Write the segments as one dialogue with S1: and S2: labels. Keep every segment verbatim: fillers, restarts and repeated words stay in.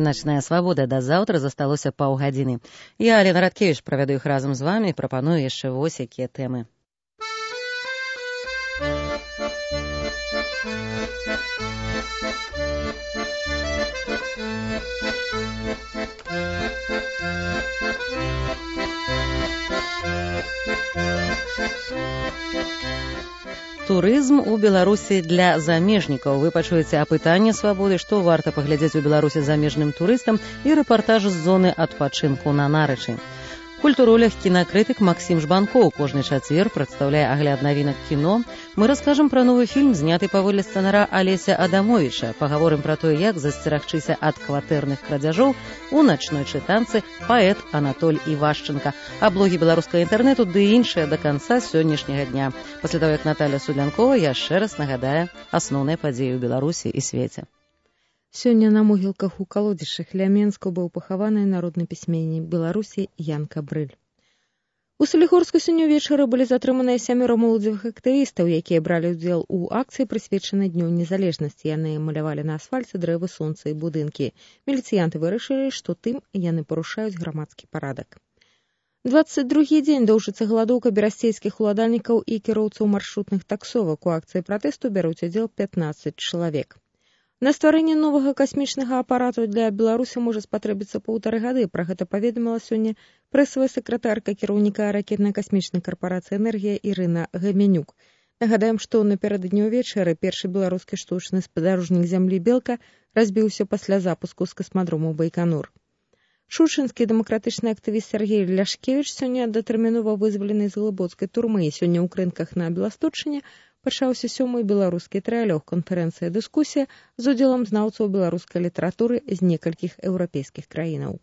S1: Начная свабода да заўтра засталося паўгадзіны. Я, Алена Радкевіч, правяду іх разам з вамі і прапаную яшчэ вось якія тэмы. Турызм у Беларусі для замежнікаў. Вы пачуеце апытанне свабоды, што варта паглядзець у Беларусі замежным турыстам і рэпартаж з зоны адпачынку на Нарычы. Культуролог, кінакрытык Максім Жбанкоў кожны чацвер прадстаўляе агляд навінак кіно. Мы раскажам пра новы фільм, зняты паводле сцэнара Алеся Адамовіча. Пагаворым пра тое, як засцерагчыся ад кватэрных крадзяжоў у начной чытанцы паэт Анатоль Івашченка. А блогі беларускага інтэрнэту ды іншыя да канца сённяшняга дня. Пасля таго, як Наталя Судлянкова яшчэ раз нагадае асноўныя падзеі ў Беларусі і свеце.
S2: Сёння на могілках у калодзішчах ля Менску быў пахаваны народны пісьменнік Беларусі Ян Кабрыль. У Салігорску сёння ўвечары былі затрыманыя сямёра моладзевых актывістаў, якія бралі ўдзел у акцыі, прысвечанай Дню незалежнасці. Яны малявалі на асфальце дрэвы, сонца і будынкі. Міліцыянты вырашылі, што тым яны парушаюць грамадскі парадак. дваццаць другі дзень доўжыцца галадоўка берасцейскіх уладальнікаў і кіроўцаў маршрутных таксовак. У акцыі пратэсту бяруць удзел пятнаццаць чалавек. На стварэнне новага касмічнага апарату для Беларусі можа спатрэбіцца паўтары гады. Пра гэта паведаміла сёння прэсавая сакратарка кіраўніка ракетна-касмічнай карпорацыі «Энергія» Ірына Гаменюк. Нагадаем, што напярэдадні ўвечары першы беларускі штучны спадарожнік зямлі «Белка» разбіўся пасля запуску з касмадрому Байконур. Шушынскі дэмакратычны актывіст Сергей Ляшкевіч сёння датэрмінова вызвалены з глыбоцкай турмы. Сёння ў крынках на Беласточчыне пачаўся сёмы беларускі трыалёг, канферэнцыя дыскусія з удзелам знаўцаў беларускай літаратуры з некалькіх еўрапейскіх краінаў.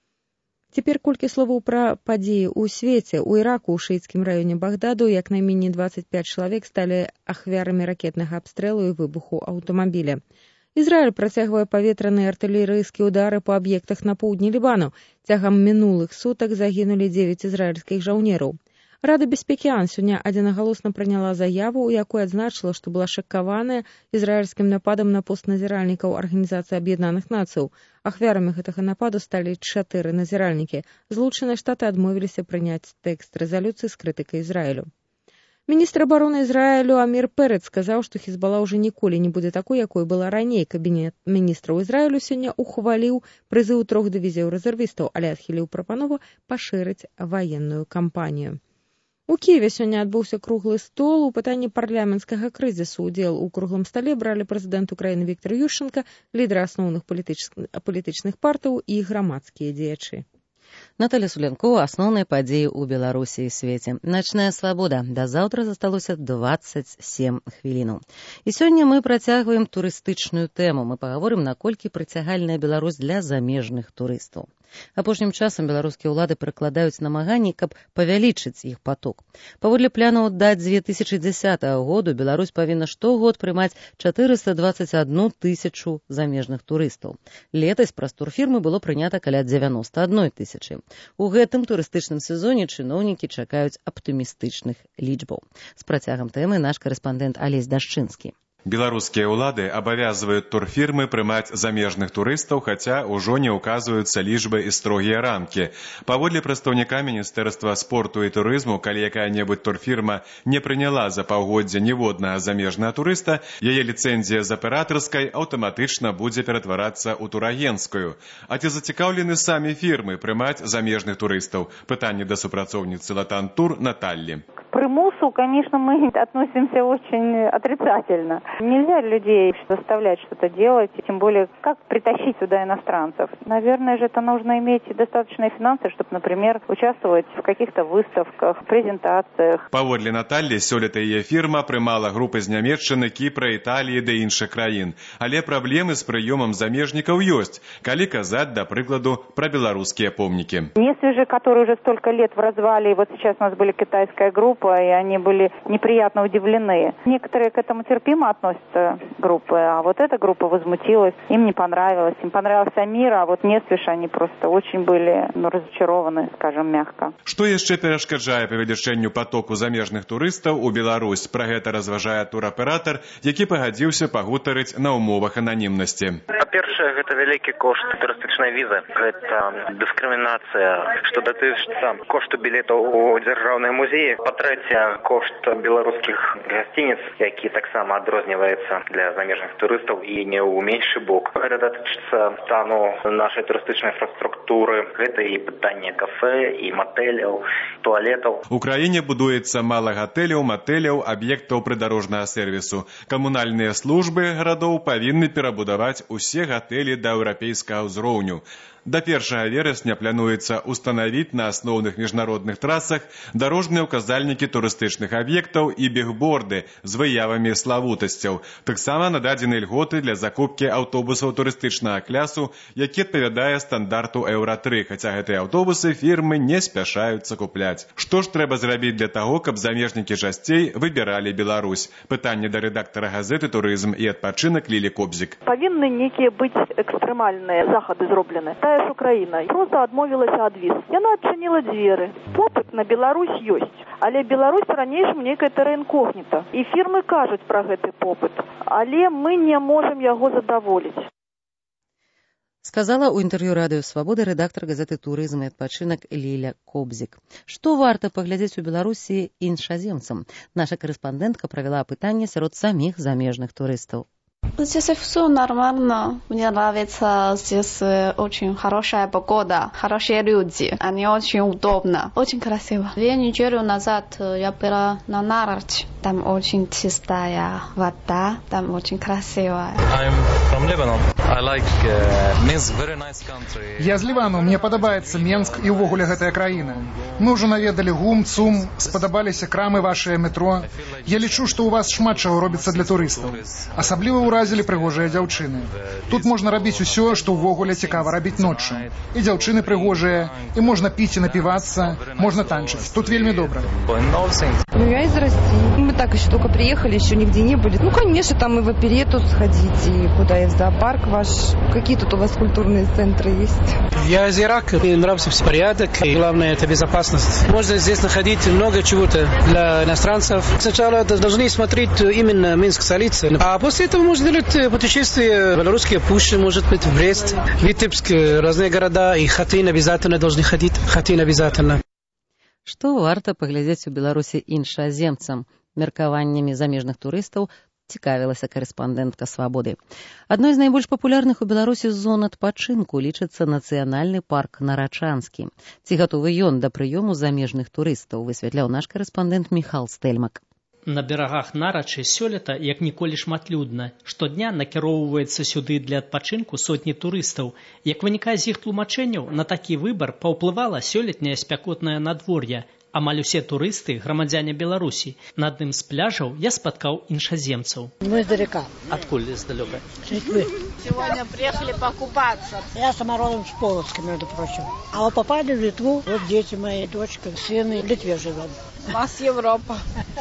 S2: Цяпер колькі словаў пра падзеі ў свеце. У Іраку, у шыіцкім раёне Багдаду, як найменей дваццаць пяць чалавек сталі ахвярамі ракетнага абстрэлу і выбуху аўтамабіля. Ізраіль працягвае паветраныя артылерыйскія ўдары па аб'ектах на поўдні Лібану. Цягам мінулых сутак загінулі дзевяць ізраільскіх жаўнераў. Рада бяспекі ООН сёння адзінагалосна прыняла заяву, у якой адзначыла, што была шакаваная ізраільскім нападам на пост назіральнікаў Арганізацыі Аб'яднаных Нацыяў. Ахвярамі гэтага нападу сталі чатыры назіральнікі. Злучаныя Штаты адмовіліся прыняць тэкст рэзалюцыі з крытыкай Ізраілю. Міністр абароны Ізраілю Амір Перец сказаў, што Хізбала ўжо ніколі не будзе такой, якой была раней. Кабінет міністраў Ізраілю сёння ухваліў прызыў трох дывізіяў рэзервістаў, але адхіліў прапанову пашырыць ваенную кампанію. У Кіеве сёння адбыўся круглы стол у пытанні парламенцкага крызісу. Удзел у круглым стале бралі прэзідэнт Украіны Віктор Ющенка, лідары асноўных палітычных партыяў і грамадскія дзеячы.
S1: Наталя Судлянкова, асноўныя падзеі ў Беларусі і свеце. Начная свабода. Да заўтра засталося дваццаць сем хвілінаў. І сёння мы працягваем турыстычную тэму. Мы пагаворым, наколькі прыцягальная Беларусь для замежных турыстаў. Апошнім часам беларускія ўлады прыкладаюць намаганні, каб павялічыць іх поток. Паводле планаў да дзве тысячы дзесятага году Беларусь павінна штогод прымаць чатырыста дваццаць адну тысячу замежных турыстаў. Летась праз турфірмы было прынята каля дзевяноста адной тысячы. У гэтым турыстычным сезоне чыноўнікі чакаюць аптымістычных лічбаў. З працягам тэмы наш корэспандэнт Алесь Дашчынскі.
S3: Беларускія ўлады абавязваюць турфірмы прымаць замежных турыстаў, хаця ўжо не ўказваюцца лічбы і строгія рамкі. Паводле прадстаўніка Міністэрства спорту і турызму, калі якая-небудзь турфірма не прыняла за паўгоддзя ніводнага замежнага турыста, яе ліцэнзія з аператарскай аўтаматычна будзе ператварацца ў турагенцкую. А ці зацікаўлены самі фірмы прымаць замежных турыстаў? Пытанне да супрацоўніцы Латан Тур Наталлі.
S4: К примусу, конечно, мы относимся очень отрицательно. Нельзя людей заставлять что-то делать, и тем более, как притащить сюда иностранцев. Наверное же, это нужно иметь достаточные финансы, чтобы, например, участвовать в каких-то выставках, презентациях.
S3: Паводле Наталлі, сёлета яе фірма прымала групы з Нямецчыны, Кіпра, Італіі ды іншых краін. Але праблемы з прыёмам замежнікаў ёсць, калі казаць, да прыкладу, пра беларускія помнікі.
S4: Если же, которые уже столько лет в развале, и вот сейчас у нас были китайская группа, и они были неприятно удивлены. Некоторые к этому терпимо относятся группы, а вот эта группа возмутилась, им не понравилось, им понравился мир, а вот Несвиш, они просто очень были ну, разочарованы, скажем мягко.
S3: Што яшчэ перашкаджае павелічэнню потоку замежных турыстаў у Беларусь? Пра гэта разважае тураператор, які пагадзіўся пагутарыць на ўмовах ананімнасці.
S5: Па-першае, Па-першае, гэта вялікі кошт турыстычнай візы. Гэта дыскрымінацыя, што датычыцца кошту білетаў у дзяржаўныя музеі. Па-трэцяе, кошт беларускіх гасцініц, які таксама адрозніваецца для замежных турыстаў і не ў меншы бок. Гэта датычыцца стану нашай турыстычнай інфраструктуры. Гэта і пытанне кафэ, і матэляў, туалетаў.
S3: У краіне будуецца мала гатэляў, матэляў, аб'ектаў прыдарожнага сервісу. Камунальныя службы гарадоў павінны перабудаваць усе гатэлі да еўрапейскага ўзроўню. До першага верасня плануецца устанавіць на асноўных міжнародных трасах дарожныя ўказальнікі турыстычных аб'ектаў і бігборды з выявамі славутасцяў. Таксама нададзены льготы для закупкі аўтобусаў турыстычнага клясу, які адпавядае стандарту еўра тры, хаця гэтыя аўтобусы фірмы не спяшаюцца купляць. Што ж трэба зрабіць для таго, каб замежнікі часцей выбіралі Беларусь? Пытанне да рэдактара газеты «Турызм і адпачынак» Лілі Кобзік.
S6: Павінны нейкія быць экстрэмальныя захады зроблены. Тая ж Украіна проста адмовілася ад віз. Яна адчыніла дзверы. Попыт на Беларусь ёсць, але Беларусь ранейшым нейкая тэра інкогніта. І фірмы кажуць пра гэты попыт, але мы не можам яго задаволіць.
S1: Сказала ў інтэрв'ю радыё «Свабода» рэдактар газеты «Турызм і адпачынак» Ліля Кобзік. Што варта паглядзець у Беларусі іншаземцам? Наша карэспандэнтка правяла апытанне сярод саміх замежных турыстаў.
S7: Здесь все нормально. Мне нравится, здесь очень хорошая погода, хорошие люди. Они очень удобно, очень красиво. Две недели назад я была на Нарочь. Там очень чистая вода, там очень красиво.
S8: I'm from Lebanon. I like uh, Minsk, very nice country.
S9: Я з Лівану, мне падабаецца Менск і ўвогуле гэтая краіна. Мы ўжо наведалі ГУМ, ЦУМ, спадабаліся крамы вашае метро. Я лічу, што ў вас шмат чаго робіцца для турыстаў. Асабліва ўразілі прыгожыя дзяўчыны. Тут можна рабіць усё, што ўвогуле цікава рабіць ноччу. І дзяўчыны прыгожыя, і можна піць і напівацца, можна танчыць. Тут вельмі добра.
S10: Ну, я из России. Мы так еще только приехали, еще нигде не были. Ну, конечно, там и в оперету сходить, и куда и в зоопарк ваш. Какие тут у вас культурные центры есть?
S11: Я из Ирака, мне нравится все порядок, и главное это безопасность. Можно здесь находить много чего-то для иностранцев. Сначала должны смотреть именно Минск, столица, а после этого можно делать путешествия, белорусские пущи, может быть, в Брест, Витебск, разные города, и Хатынь обязательно должны ходить, Хатынь обязательно.
S1: Што варта паглядзець у Беларусі іншаземцам? Меркаваннямі замежных турыстаў цікавілася карэспандэнтка «Свабоды». Адной з найбольш папулярных у Беларусі зон адпачынку лічыцца нацыянальны парк Нарачанскі. Ці гатовы ён да прыёму замежных турыстаў, высвятляў наш карэспандэнт Міхал Стэльмак.
S12: На берагах Нарачы сёлета як ніколі шматлюдна. Штодня накіроўваецца сюды для адпачынку сотні турыстаў. Як вынікае з іх тлумачэнняў, на такі выбар паўплывала сёлетняе спякотнае надвор'е. Амаль усе турысты – грамадзяне Беларусі. На адным з пляжаў я спаткаў іншаземцаў.
S13: Мы издалека.
S12: Откуль издалека?
S13: Литвы. Сегодня приехали покупаться. Я сама родом с Полоцка, между прочим. А вот попали в Литву. Вот дети мои, дочка, сын в Литве живет.
S14: У нас Европа.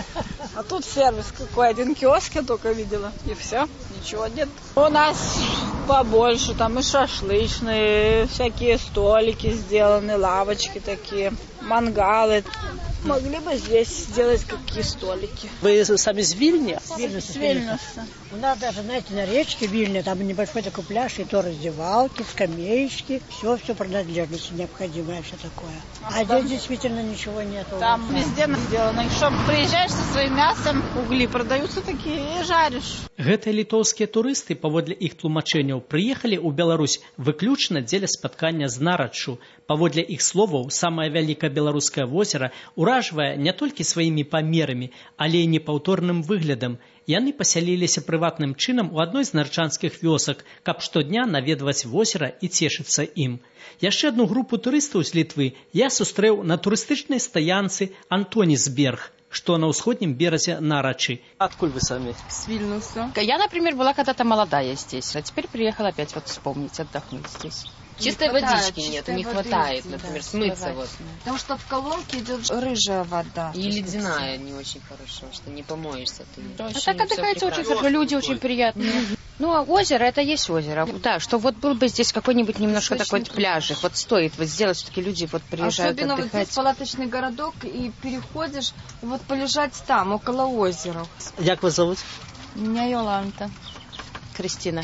S14: А тут сервис какой. Один киоск я только видела. И все. Ничего нет. У нас побольше. Там и шашлычные, всякие столики сделаны, лавочки такие, мангалы. Могли бы здесь сделать какие столики.
S11: Вы сами из Вильни?
S13: С Вильнюса. С Вильнюса. У нас даже, знаете, на речке Вильня, там небольшой такой пляж, и то раздевалки, скамеечки, все-все принадлежности необходимое, все такое. А здесь действительно ничего нет.
S14: Там везде сделано. Что приезжаешь со своим мясом, угли продаются такие, и жаришь.
S12: Гэтыя літоўскія турысты, паводле іх тлумачэнняў, прыехалі ў Беларусь выключна дзеля спаткання з Нараччу. Паводле іх словаў, самае вялікае беларускае возера уражвае не толькі сваімі памерамі, але і непаўторным выглядам. Яны пасяліліся прыватным чынам у адной з нарчанскіх вёсак, каб штодня наведваць возера і цешыцца ім. Яшчэ одну групу турыстаў з Літвы я сустрэў на турыстычнай стаянцы Антонисберг, что на усходнем березе Нарачи.
S11: Откуль вы сами?
S15: С Вильнюса. Я, например, была когда-то молодая здесь, а теперь приехала опять вот вспомнить, отдохнуть здесь. Чистой не водички нет, не хватает, например, смыться вот.
S16: Потому что в колонке идет рыжая вода.
S15: И ледяная не очень хорошо, что не помоешься ты.
S16: А так отдыхается очень хорошо, люди очень приятные.
S15: Ну, а озеро, это есть озеро. Да, что вот был бы здесь какой-нибудь немножко такой пляжик. Вот стоит вот сделать, все-таки люди вот приезжают
S16: Особенно
S15: отдыхать.
S16: вот здесь палаточный городок, и переходишь, и вот полежать там, около озера.
S11: Как вас зовут?
S16: Меня Йоланта.
S15: Кристина.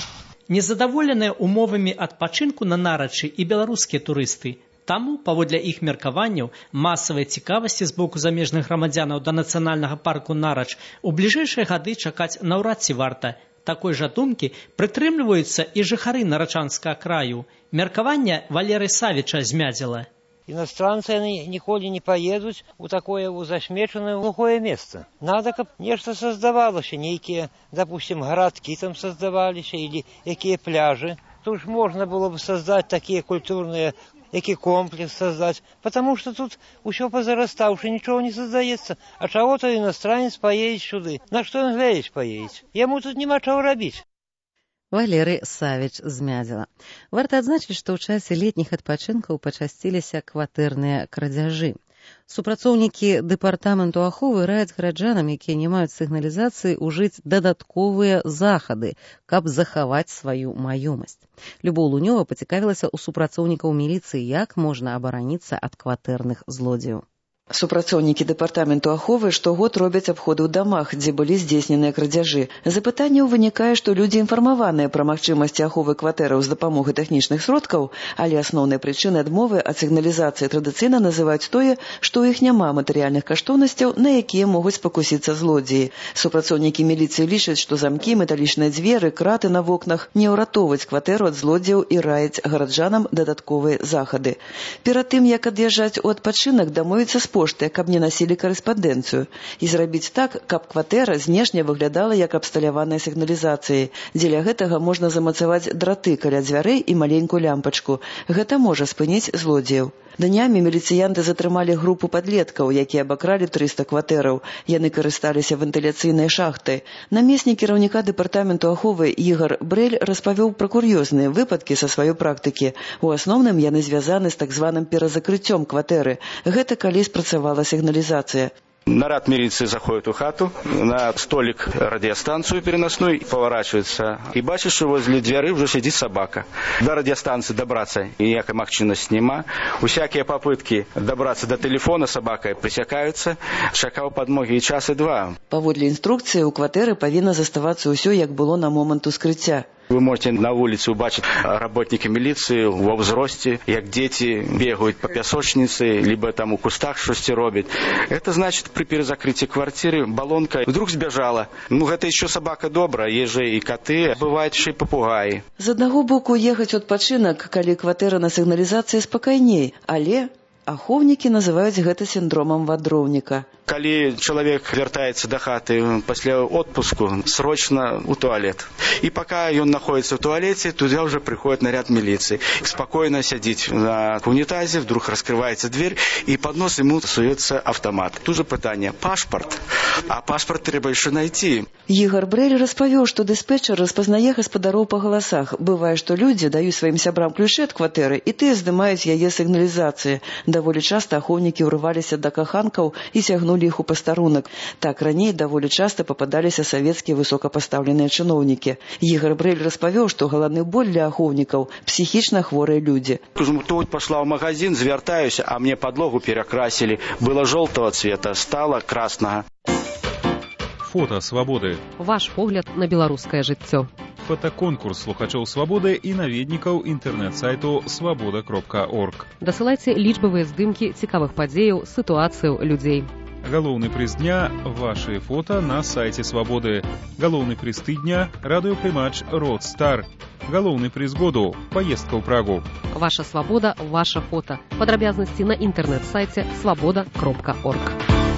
S12: Незадаволеныя умовамі адпачынку на нарачы і беларускія турысты. Таму, паводле іх меркаванняў, масавай цікавасці з боку замежных грамадзянаў да нацыянальнага парку Нарач у бліжэйшыя гады чакаць наўрад ці варта. Такой жа думкі прытрымліваюцца і жыхары нарачанскага краю. Меркаванне Валеры Савіча змядзіла.
S17: Иностранцы они николи не поедут в такое засмеченное глухое место. Надо, как нечто создавалось, некие, допустим, городки там создавались, или какие пляжи. Тут можно было бы создать такие культурные, який комплекс создать, потому что тут усё позарастаўшы, ничего не создается. А чего-то иностранец поедет сюда. На что он глядеть поедет? Ему тут нема чего робить.
S1: Валеры Савіч змядзіла. Варта адзначыць, што ў часе летніх адпачынкаў пачасціліся кватэрныя крадзяжы. Супрацоўнікі дэпартаменту аховы раяць гараджанам, якія не маюць сігналізацыі, ужыць дадатковыя захады, каб захаваць сваю маёмасць. Любоў Лунёва пацікавілася ў супрацоўнікаў міліцыі, як можна абараніцца ад кватэрных злодзеяў.
S18: Супрацоўнікі дэпартаменту аховы штогод робяць абходы ў дамах, дзе былі здзейсненыя крадзяжы. З запытанняў вынікае, што людзі інфармаваныя пра магчымасці аховы кватэраў з дапамогай тэхнічных сродкаў, але асноўнай прычынай адмовы ад сігналізацыі традыцыйна называюць тое, што ў іх няма матэрыяльных каштоўнасцяў, на якія могуць спакусіцца злодзеі. Супрацоўнікі міліцыі лічаць, што замкі, металічныя дзверы, краты на вокнах не ўратоўваюць кватэру ад злодзеяў і раяць гараджанам дадатковыя захады. Перад тым, як ад'язджаць у адпачынак, дамовіцца з пошты, каб не насілі карэспандэнцыю. І зрабіць так, каб кватэра знешне выглядала як абсталяваная сігналізацыяй. Дзеля гэтага можна замацаваць драты каля дзвярэй і маленькую лямпачку. Гэта можа спыніць злодзеяў. Днямі міліцыянты затрымалі групу падлеткаў, якія абакралі трыста кватэраў. Яны карысталіся вентыляцыйнай шахтай. Намеснік кіраўніка дэпартаменту аховы Ігар Брэль распавёў пра кур'ёзныя выпадкі са сваёй практыкі. У асноўным яны звязаны з так званым перазакрыццём кватэры. Гэта калі спрацавала сігналізацыя.
S19: Наряд милиции заходит в хату, на столик радиостанцию переносную, поворачивается и бачит, что возле двери уже сидит собака. До радиостанции добраться никакой магчимости нема. Усякие попытки добраться до телефона собакой пресякаются. Чакаў подмоги и час и два.
S18: Паводле инструкции у кватэры павінна заставацца ўсё, як было на момент ускрыцця.
S19: Вы можете на улице убачить работники милиции во взросте, як дети бегают по песочнице, либо там у кустах что-то робят. Это значит, при перезакрытии квартиры баллонка вдруг сбежала. Ну, это еще собака добрая, есть же и коты, бывает еще и попугаи.
S18: З аднаго боку ехаць у адпачынак, калі кватэра на сігналізацыі спакайней, але ахоўнікі называюць гэта сіндромам вандроўніка.
S19: Калі чалавек вяртаецца да хаты пасля отпуску, срочно у туалет. И пока он находится в туалете, туда уже приходит наряд милиции. Спокойно сидит на унитазе, вдруг раскрывается дверь, и под нос ему суется автомат. Тут же пытание: пашпорт. А пашпорт треба еще найти.
S18: Ігар Брэль распавёў, што дыспетчер распазнае гаспадароў па галасах. Бывае, што людзі даюць сваім сябрам ключы ад кватэры, і тыя здымаюць яе сігналізацыі. Даволі часта ахоўнікі ўрываліся да каханкаў і цягнулі іх у пастарунак. Так раней даволі часта пападаліся савецкія высокапастаўленыя чыноўнікі. Ігар Брэль распавёў, што галаўны боль для ахоўнікаў псіхічна хворыя людзі.
S19: Тут пошла в магазин, звяртаюся, а мне подлогу перакрасили. Было желтого цвета, стало красного.
S20: Фото свабоды.
S21: Ваш погляд на беларускае жыццё.
S20: Фотоконкурс слухачоў свабоды і наведнікаў інтэрнэт-сайту свабода кропка орг.
S21: Дасылайце лічбавыя здымкі цікавых падзеяў, сітуацыяў, людзей.
S20: Галоўны прыз дня – вашы фота на сайце свабоды. Галоўны прыз тыдня – радыёпрымач «Родстар». Галоўны прыз году – паездка ў Прагу.
S21: Ваша свабода, ваша фото. Падрабязнасці на інтэрнэт-сайце свабода кропка орг.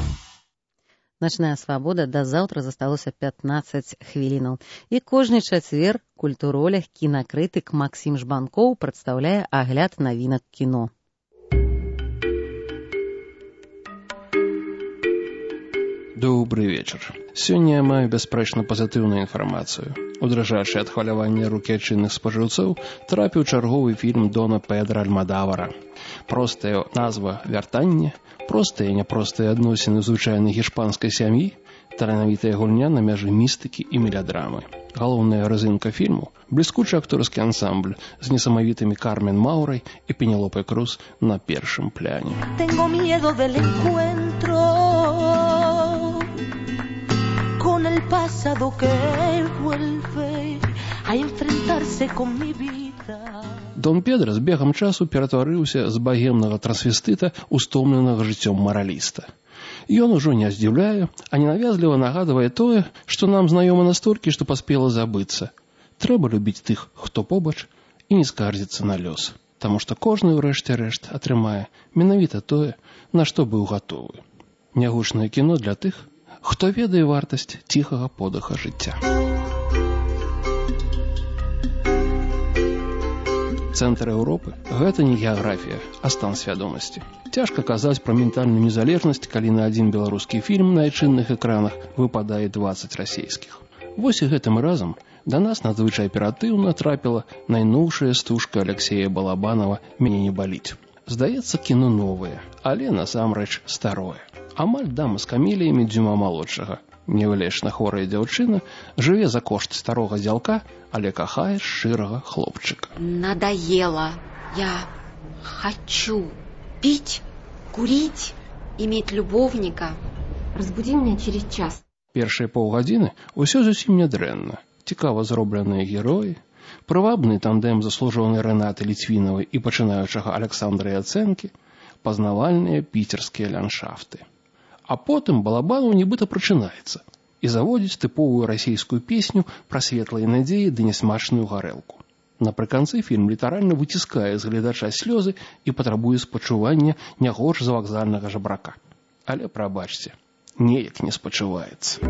S1: Начная свабода да заўтра засталося пятнаццаць хвілінаў. І кожны чацвер культуролог, кінакрытык Максім Жбанкоў прадстаўляе агляд навінак кіно.
S22: Добрый вечер. Сёння я маю бясспрэчна пазітыўную інфармацыю. У дрыжачае ад хвалявання рукі адчынных спажыўцоў трапіў чарговы фільм Дона Педра Альмадавара. Простая назва «Вяртанне», простыя і няпростыя адносіны звычайнай гішпанскай сям'і, таленавітая гульня на мяжы містыкі і меладрамы. Галоўная разынка фільму – бліскучы акторскі ансамбль з несамавітымі Кармен Маурай і Пенелопай Круз на першым пляне.
S23: Tengo miedo del encuentro con el pasado que vuelve a enfrentarse con mi vida.
S22: Дон Педро з бегам часу ператварыўся з багемнага трансвестыта ў стомленага жыццём мараліста. Ён ужо не здзіўляе, а ненавязліва нагадвае тое, што нам знаёма настолькі, што паспела забыцца. Трэба любіць тых, хто побач, і не скардзіцца на лёс, таму што кожны ў рэшце рэшт атрымае менавіта тое, на што быў гатовы. Нягучнае кіно для тых, хто ведае вартасць ціхага подаха жыцця. Цэнтр Еўропы – гэта не геаграфія, а стан свядомасці. Цяжка казаць пра ментальную незалежнасць, калі на адзін беларускі фільм на айчынных экранах выпадае дваццаць расейскіх. Вось і гэтым разам да нас надзвычай аператыўна трапіла найноўшая стужка Алексея Балабанова «Мяне не баліць». Здаецца, кіно новае, але насамрэч старое. Амаль дама з камеліямі дзюма малодшага. Невылечна хворая дзяўчына жыве за кошт старога дзялка, але кахае шчырага хлопчыка.
S2: Надоело. Я хочу пить, курить, иметь любовника. Разбуди меня через час.
S22: Першыя паўгадзіны ўсё зусім нядрэнна. Цікава зробленыя героі, прывабны тандем заслужонай Рэнаты Ліцвінавай і пачынаючага Александра Яцэнкі, пазнавальныя піцерскія ландшафты. А потым Балабанов нібыта прачынаецца і заводзіць тыповую расійскую песню пра светлыя надзеі ды нясмачную гарэлку. Напрыканцы фільм літаральна выціскае з гледача слёзы і патрабуе спачування не горш за вакзальнага жабрака. Але, прабачце, неяк не спачуваецца.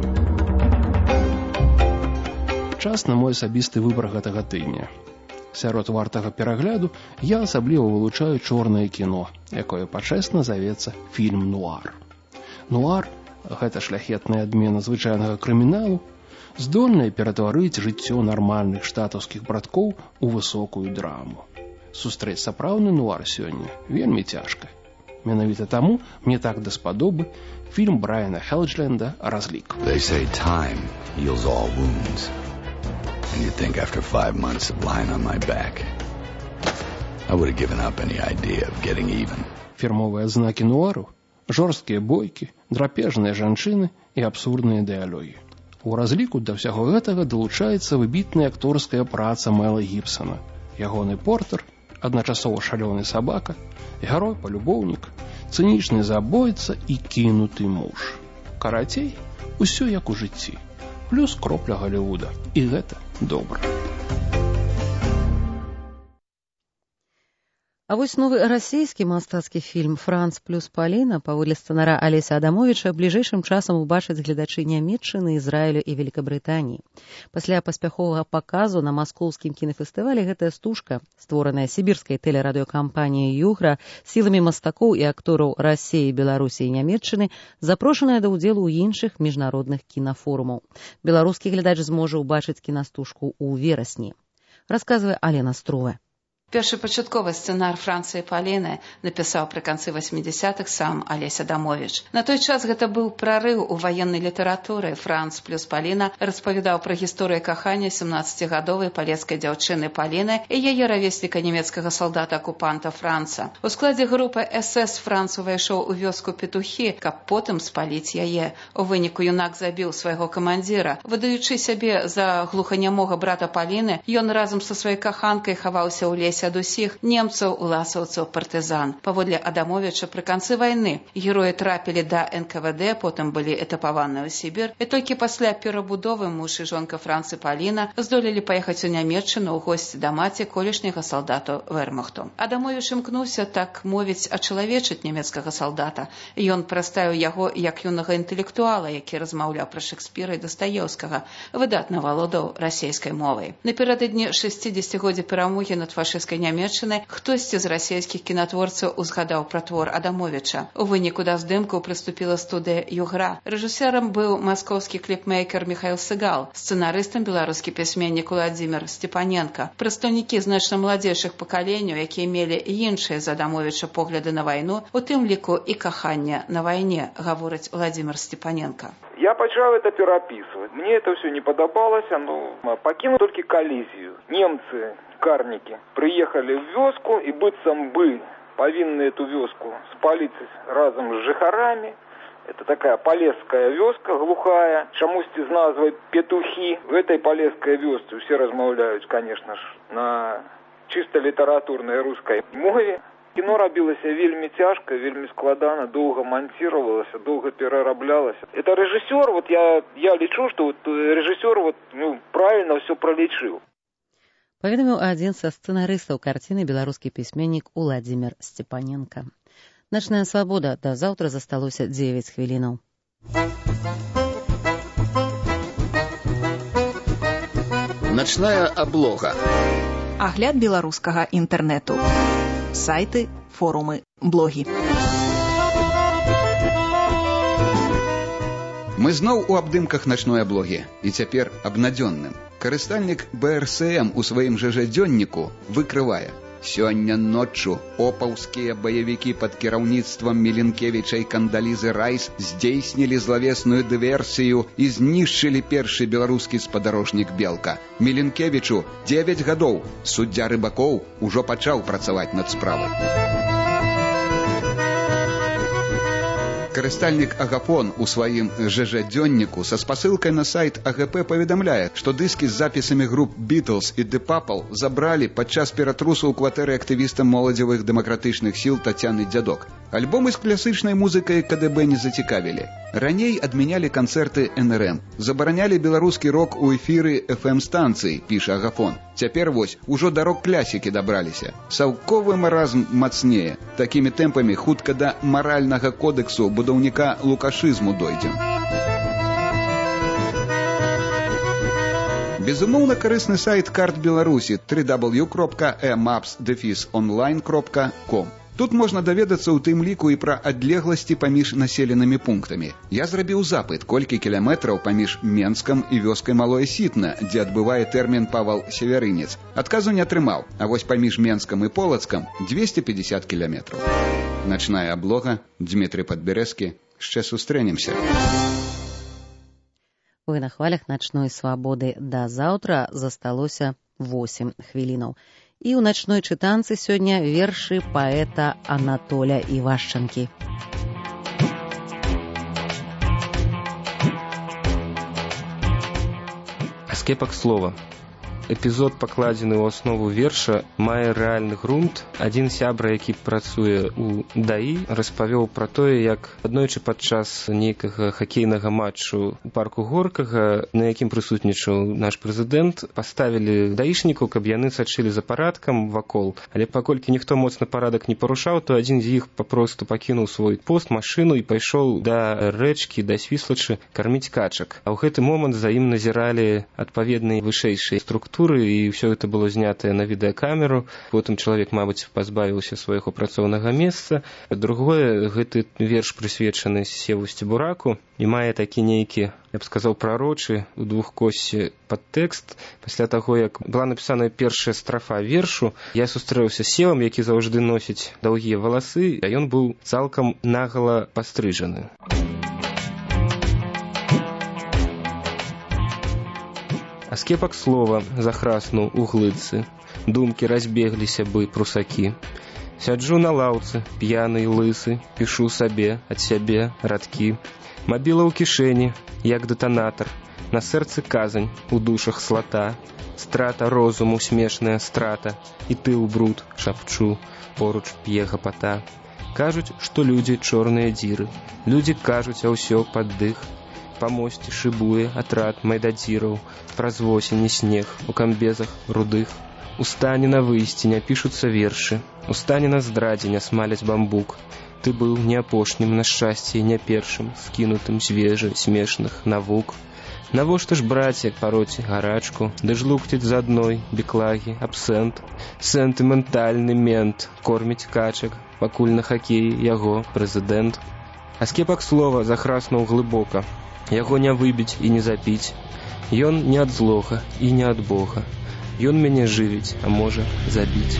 S22: Час на мой асабісты выбар гэтага тыдня. Сярод вартага перагляду я асабліва вылучаю чорнае кіно, якое пачэсна завецца фільм «Нуар». Нуар – гэта шляхетная адмена звычайнага крыміналу, здольная ператварыць жыццё нармальных штатаўскіх браткоў у высокую драму. Сустрэць сапраўдны нуар сёння вельмі цяжка. Менавіта таму мне так даспадобы фільм Брайана Хелджленда «Разлік».
S4: They say time heals all wounds. And you'd think after five months of lying on my back, I would have given up any idea of getting even.
S22: Фірмовыя знакі нуару – жорсткія бойкі, драпежныя жанчыны і абсурдныя дыялогі. У разліку да ўсяго гэтага далучаецца выбітная акторская праца Мэла Гібсона, ягоны Портер, адначасова шалёны сабака, герой-палюбоўнік, цынічны забойца і кінуты муж. Карацей, усё як у жыцці, плюс кропля Голлівуда, і гэта добра.
S1: А вось новы расійскі мастацкі фільм «Франц плюс Паліна» паводле сцэнара Алеся Адамовіча бліжэйшым часам убачаць гледачы Нямецчыны, Ізраілю і Великабрытаніі. Пасля паспяховага паказу на маскоўскім кінафестывалі гэтая стужка, створаная сібірскай тэлерадыёкампаніяй «Югра» сіламі мастакоў і актораў Расіі, Беларусі і Нямецчыны, запрошаная да ўдзелу ў іншых міжнародных кінафорумаў. Беларускі глядач зможа ўбачыць кінастужку ў верасні. Расказвае Алена Струве.
S5: Першапачатковы сцэнар «Франца і Паліны» напісаў пры канцы васьмідзясятых сам Алесь Адамовіч. На той час гэта быў прарыў у ваеннай літаратуры. «Франц плюс Паліна» распавядаў пра гісторыю кахання семнаццацігадовай палескай дзяўчыны Паліны і яе равесніка нямецкага салдата-акупанта Франца. У складзе групы эс эс Франц увайшоў у вёску Петухі, каб потым спаліць яе. У выніку юнак забіў свайго камандзіра. Выдаючы сябе за глуханямога брата Паліны, ён разам са сваёй каханкай хаваўся ў лесе ад усіх немцаў, уласаўцаў, партызан. Паводле Адамовіча, пры канцы вайны героі трапілі да эн ка вэ дэ, потым былі этапаваныя ў Сібір, і толькі пасля перабудовы муж і жонка Франц і Паліна здолелі паехаць у Нямецчыну ў госці да маці колішняга салдата Вермахту. Адамовіч імкнуўся, так мовіць, ачалавечыць нямецкага салдата. Ён прадставіў яго як юнага інтэлектуала, які размаўляў пра Шекспіра і Дастаеўскага, выдатна валодаў расейскай мовай. Напярэдадні шэсцідзесяцігоддзя перамогі над фашысцкай Нямецчыны хтосьці з расійскіх кінатворцаў узгадаў пра твор Адамовіча. У выніку да здымкаў прыступіла студыя «Югра». Рэжысёрам быў маскоўскі кліпмейкер Міхаіл Сыгал, сцэнарыстам беларускі пісьменнік Уладзімір Степаненка. Прадстаўнікі значна маладзейшых пакаленняў, якія мелі іншыя з Адамовіча погляды на вайну, у тым ліку і каханне на вайне, гаворыць Уладзімір Степаненка.
S24: Я почал это переписывать. Мне это все не подобалось, оно покинул только коллизию. Немцы, карники, приехали в вёску и быццам бы повинны эту вёску спалить разом с жыхарами. Это такая полесская вёска глухая, чамусьці з назвай Петухи. В этой полесской вёсцы все размаўляюць, конечно ж, на чисто литературной русской мове. Кіно рабілася вельмі цяжка, вельмі складана, доўга монтировалася, доўга перараблялася. Это режиссер, вот я, я лічу, что вот режиссер вот, ну, правильно все пролічыў.
S1: Паведаміў адзін са сцэнарыстаў карціны беларускі пісьменнік Уладзімір Сцепаненка. Начная свабода. Да заўтра засталося дзевяць хвілінаў.
S3: Начная аблога.
S6: Агляд беларускага інтэрнэту. Сайты, форумы, блогі.
S3: Мы зноў у абдымках начной аблогі. І цяпер абнадзённым. Карыстальнік бэ эр эс эм у сваім жа-жа-дзённіку выкрывае: сёння ноччу опаўскія баевікі пад кіраўніцтвам Міленкевіча і Кандалізы Райс здзейснілі злавесную дыверсію і знішчылі першы беларускі спадарожнік Белка. Міленкевічу дзевяць гадоў. Суддзя Рыбакоў ужо пачаў працаваць над справай. Карыстальнік Агафон у сваім жа-жа-дзённіку са спасылкай на сайт а гэ пэ паведамляе, што дыскі з запісамі груп Beatles і The Purple забралі падчас ператрусу ў кватэры актывіста моладзевых дэмакратычных сіл Тацяны Дзядок. Альбомы з класычнай музыкай ка дэ бэ не зацікавілі. Раней адмянялі канцэрты эн эр эм, забаранялі беларускі рок у эфіры эф эм-станцыі, піша Агафон. Цяпер вось ужо да рок-клясікі дабраліся. Саўковы маразм мацнее. Такімі тэмпамі хутка да маральнага кодэксу будаўніка лукашызму дойдзем. Безумоўна, карысны сайт карт Беларусі дабл ю дабл ю крапка э мапс дэфіс онлайн крапка ком. Тут можна даведацца ў тым ліку і пра адлегласці паміж населенымі пунктамі. Я зрабіў запыт, колькі кіламетраў паміж Менскам і вёскай Малое Сітна, дзе адбывае тэрмін Павал Севярынец. Адказу не атрымаў, а вось паміж Менскам і Полацкам двести пятьдесят кіламетраў. Начная аблога, Дмітрий Падбярэзкі. Ще сустрэнемся.
S1: Вы на хвалях начной свабоды. Да заўтра засталося восемь хвілінаў. І ў начной чытанцы сёння вершы паэта Анатоля Івашчанкі.
S7: Аскепак слова. Эпізод, пакладзены ў аснову верша, мае рэальны грунт. Адзін сябра, які працуе ў ДАІ, распавёў пра тое, як аднойчы падчас нейкага хакейнага матчу ў парку Горкага, на якім прысутнічаў наш прэзідэнт, паставілі даішнікаў, каб яны сачылі за парадкам вакол. Але паколькі ніхто моцна парадак не парушаў, то адзін з іх папросту пакінуў свой пост, машыну і пайшоў да рэчкі, да Свіслачы карміць качак. А ў гэты момант за ім назіралі адпаведныя вышэйшыя структуры, і ўсё гэта было знятае на відэакамеру. Потым чалавек, мабыць, пазбавіўся свайго працоўнага месца. Другое, гэты верш прысвечаны Севу Сцебураку і мае такі нейкі, я б сказаў, прарочы у двухкосці падтэкст. Пасля таго, як была напісана першая страфа вершу, я сустрэўся з Севам, які заўжды носіць даўгія валасы, а ён быў цалкам нагала пастрыжаны. Аскепак слова захраснуў у глыцы, думкі разбегліся бы прусакі. Сяджу на лаўцы, п'яны і лысы, пішу сабе ад сябе радкі. Мабіла ў кішэні, як дэтанатар, на сэрцы казань, у душах слата. Страта розуму, смешная страта, і ты ў бруд шапчу, поруч п'е гапата. Кажуць, што людзі чорныя дзіры, людзі кажуць, а ўсё пад дых. Па мосце шыбуе атрад майдадзіраў, праз восень і снег у камбезах рудых. У стане на выйсці не пішуцца вершы, у стане на здрадзе не смаляць бамбук. Ты быў не апошнім на шчасце і не першым, скінутым з вежы смешных навук. Навошта ж браць, як пароць гарачку, ды ж лукціць з адной беклагі абсент. Сентыментальны мент корміць качак, пакуль на хакеі яго прэзідэнт. Аскепак слова захраснуў глыбока, яго не выбіць і не запіць. Ён не ад злога і не ад Бога. Ён мяне жывіць, а можа забіць.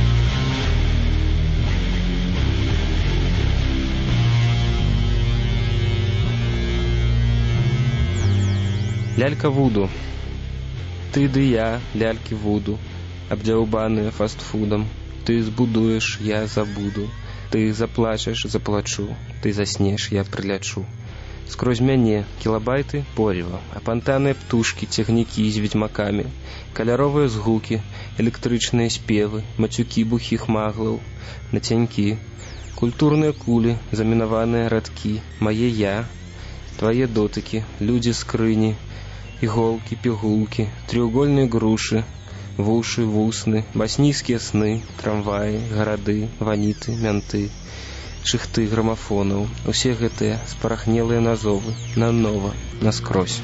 S7: Лялька вуду. Ты ды я, лялькі вуду, абдзяўбаныя фастфудам. Ты збудуеш, я забуду. Ты заплачеш, заплачу. Ты заснеш, я прылячу. Скрозь мяне кілабайты поріва, апантаныя птушкі, цягнікі з ведьмакамі, каляровыя згукі, электрычныя спевы, мацюкі бухіх маглаў, нацянькі, культурныя кулі, замінаваныя радкі, мае я, твае дотыкі, людзі скрыні, іголкі, пігулкі, трыугольныя грушы, вушы, вусны, баснійскія сны, трамваі, гарады, ваніты, мянты, чыхты грамафонаў, усе гэтыя спарахнелыя назовы, нанова, наскрозь.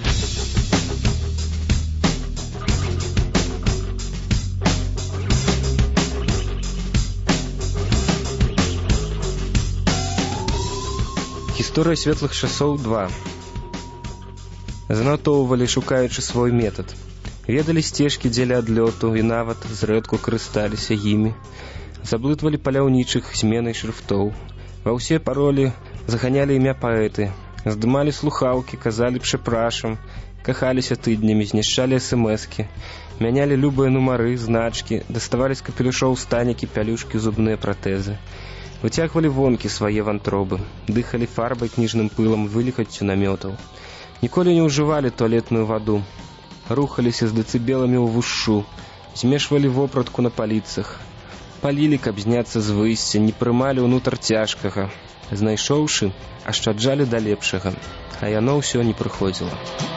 S7: Гісторыя светлых часоў два. Занатоўвалі, шукаючы свой метад. Ведалі сцежкі дзеля адлёту і нават зрэдку карысталіся імі. Заблытвалі паляўнічых зменай шрыфтоў. Ва ўсе паролі заганялі імя паэты, здымалі слухаўкі, казалі «пшепрашам», кахаліся тыднямі, знішчалі эсэмэскі, мянялі любыя нумары, значкі, даставалі з капелюшоў станікі, пялюшкі, зубныя пратэзы. Выцягвалі вонкі свае вантробы, дыхалі фарбай, кніжным пылам, вылікаццю намётаў. Ніколі не ўжывалі туалетную ваду, рухаліся з дэцыбеламі ўвушшу, змешвалі вопратку на паліцах, палілі, каб зняцца з выйсця, не прымалі ўнутр цяжкага. Знайшоўшы, ашчаджалі да лепшага, а яно ўсё не прыходзіла.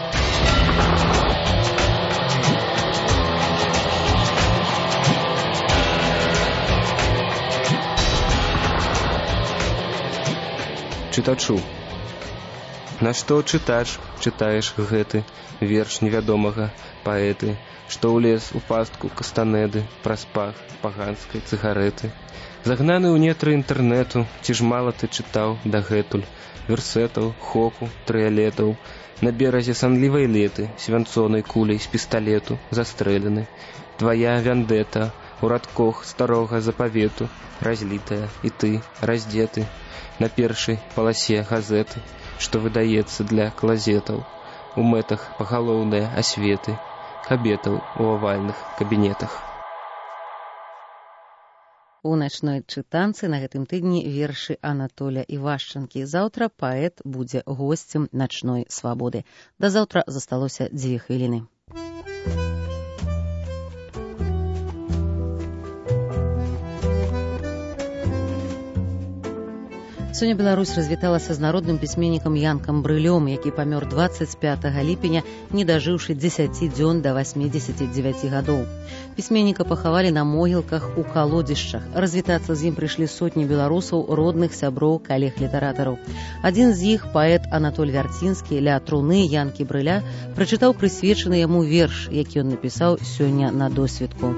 S7: Чытачу. Нашто чытач, чытаеш гэты верш невядомага паэты, што ўлез у пастку кастанеды, праз пах паганскай цыгарэты. Загнаны ў нетры інтэрнэту, ці ж мала ты чытаў дагэтуль версетаў, хоку, трыялетаў, на беразе санлівай леты, свянцонай куляй з пісталету, застрэлены. Твая вяндэта у радкох старога запавету, разлітая, і ты, раздзеты, на першай паласе газеты, што выдаецца для клазетаў, у мэтах пагалоўныя асветы, кабетаў у авальных кабінетах.
S1: У начной чытанцы на гэтым тыдні вершы Анатоля Івашчанкі. Заўтра паэт будзе госцем начной свабоды. Да заўтра засталося дзве хвіліны. Сёння Беларусь развіталася з народным пісьменнікам Янкам Брылём, які памёр дваццаць пятага ліпеня, не дажыўшы дзесяці дзён да васьмідзесяці дзевяці гадоў. Пісьменніка пахавалі на могілках у калодзішчах. Развітацца з ім прыйшлі сотні беларусаў, родных, сяброў, калег-літаратараў. Адзін з іх, паэт Анатоль Вярцінскі, ля труны Янкі Брыля, прачытаў прысвечаны яму верш, які ён напісаў сёння на досвідку.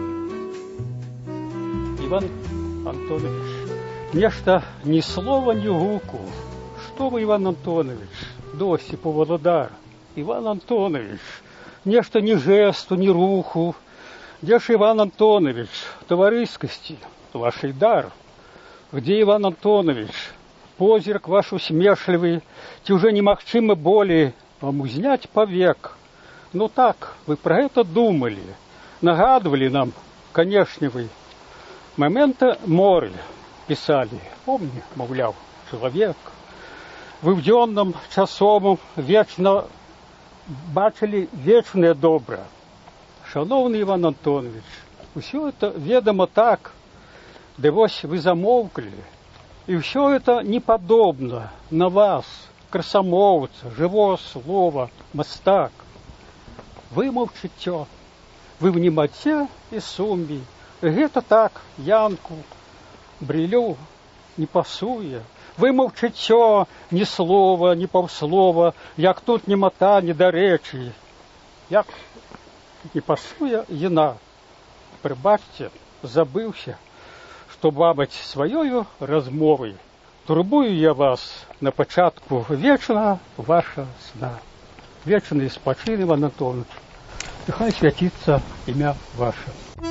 S8: Иван Антонович, нечто ни слова, ни гуку. Что вы, Иван Антонович, досіпу володар? Иван Антонович, нечто ни жесту, ни руху. Где ж, Иван Антонович, товарищескости, вашей дар? Где, Иван Антонович, позирк ваш усмешливый, те уже немагчыма более вам узнять повек? Ну так, вы про это думали, нагадывали нам, конечно, вы. Момента мораль писали, помни, мовляв, чоловік. Ви в денном, часовом, вечно бачили вечное добро. Шановний Іван Антонович, все это ведомо так, де вось вы замовкли, и все это неподобно на вас, красомовца, живого слова, мастак. Вы мовчите, вы в немоте и сумбі. Гэта так, Янку Брылю не пасуе. Вы мовчыце ні слова, ні паўслова, як тут немота, ні дарэчы. Як не пасуе яна. Прыбачце, забыўся, што, бабаць, сваёю размовай турбую я вас на пачатку вечна ваша сна. Вечны спачын, Іван Антонович, і хай свяціцца імя ваше.